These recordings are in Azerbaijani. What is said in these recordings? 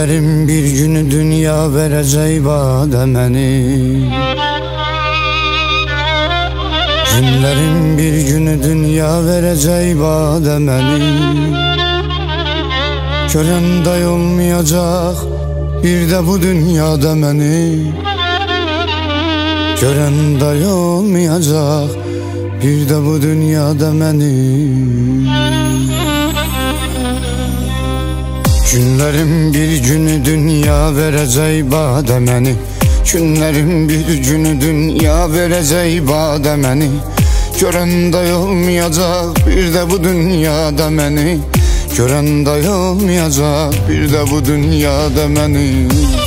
Günlerim bir günü dünya verecek bana məni. Günlerim bir günü dünya verecek bana məni. Gören day olmayacak bir de bu dünyada məni. Gören day olmayacak bir de bu dünyada məni. Günlerim bir günü dünya verecek bana məni. Günlerim bir günü dünya verecek bana məni. Gören day olmayacak bir de bu dünyada məni. Gören day olmayacak bir de bu dünyada məni.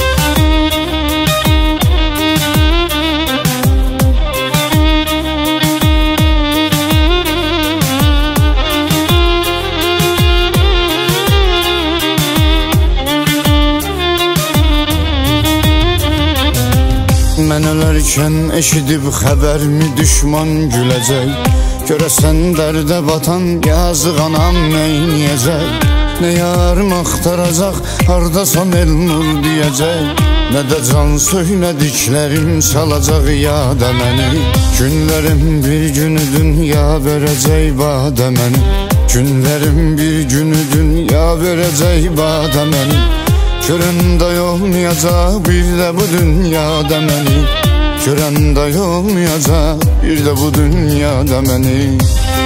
Mən ölərkən eşidib xəbərmi düşman güləcək. Görəsən dərdə batan yazıq anam neyniyəcək. Nə yarım axtaracaq, hardasan Elnur deyəcək. Nə də can söylədiklərim salacaq yada məni. Günlərim bir günü dünya verəcək bana məni. Günlərim bir günü dünya verəcək bana məni. Gören day olmayacak bir de bu dünyada məni. Gören day olmayacak bir de bu dünyada məni.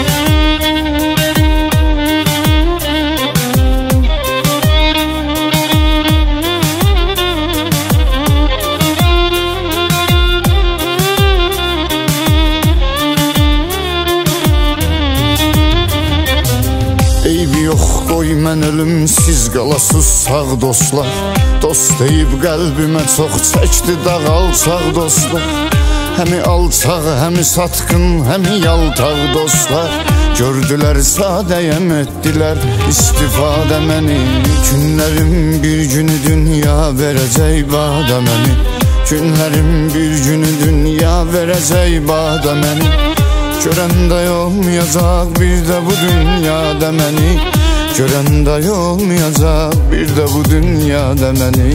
Eybi yox qoy mən ölüm, siz qalasız sağ dostlar. Dost deyib qəlbimə çox çəkdi dağ alçaq dostlar. Həmi alçaq, həmi satqın, həmi yaltaq dostlar. Gördülər sadəyəm etdilər istifadə məni. Günlərim bir günü dünya verəcək bana məni. Günlərim bir günü dünya verəcək bana məni. Gören day olmayacak bir de bu dünyada məni. Gören day olmayacak bir de bu dünyada məni.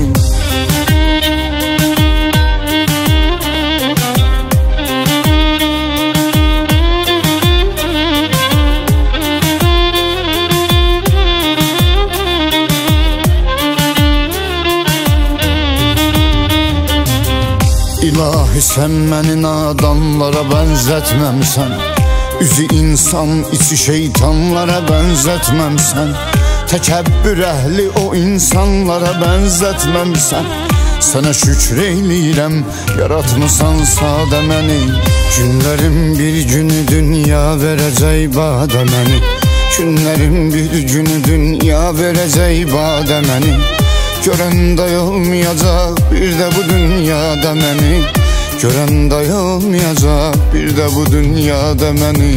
İlahi sen məni nadanlara bənzətməmsən. Üzü insan, içi şeytanlara bənzətməmsən. Təkəbbür əhli o insanlara bənzətməmsən. Sənə şükür eyləyirəm, yaratmısan sadə məni. Günlərim bir günü dünya verəcək bana məni. Günlərim bir günü dünya verəcək bana məni. Gören day olmayacak bir de bu dünyada məni. Gören day olmayacak bir de bu dünyada məni.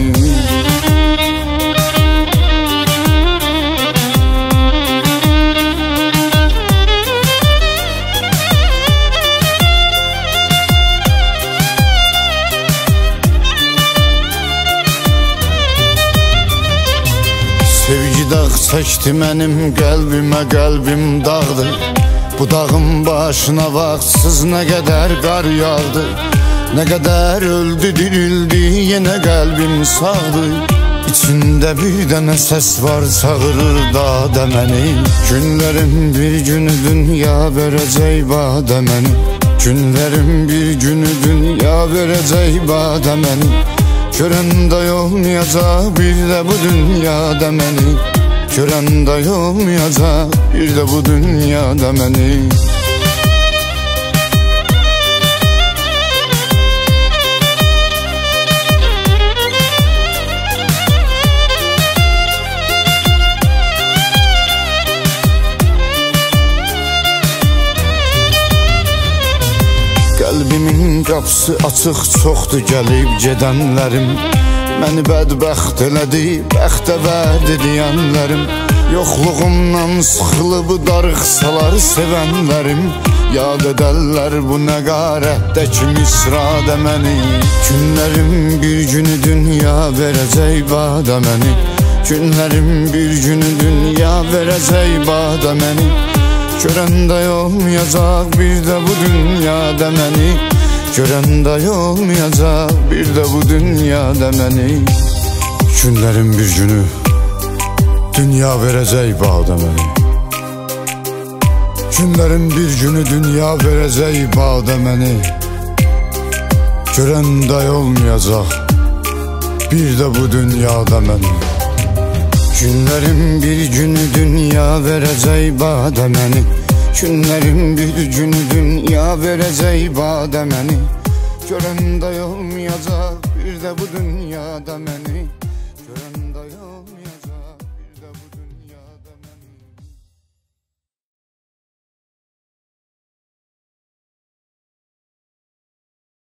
Sevgi dağ çəkdi mənim qəlbimə, qəlbim dağdır. Bu dağın başına vaxtsız nə qədər qar yağdı. Nə qədər öldü, dirildi, yenə qəlbim sağdır. İçində bir dənə səs var, çağırır dağda məni. Günlərim bir günü dünya verəcək bana məni. Günlərim bir günü dünya verəcək bana məni. Gören day olmayacak bir de bu dünyada məni. Gören day olmayacak bir de bu dünyada məni. Qəlbimin qapısı açıq, çoxdur gəlib gedənlərim. Məni bədbəxt elədi, bəxtə vəd edənlərim. Yoxluğumdan sıxılıb darıxsalar sevənlərim. Yad edərlər bu nəqarətdəki misradə məni. Günlərim bir günü dünya verəcək bana məni. Günlərim bir günü dünya verəcək bana məni. Görən də olmayacaq bir də bu dünyada məni. Görən də olmayacaq bir də bu dünyada məni. Günlərin bir günü dünya verəcək bağda məni. Günlərin bir günü dünya verəcək bağda məni. Görən də olmayacaq bir də bu dünyada məni. Günlərin bir günü dünya verəcək bağda məni. Günlərin bir günü dünya verəcək bağda məni. Görən də olmayacaq bir də bu dünyada məni.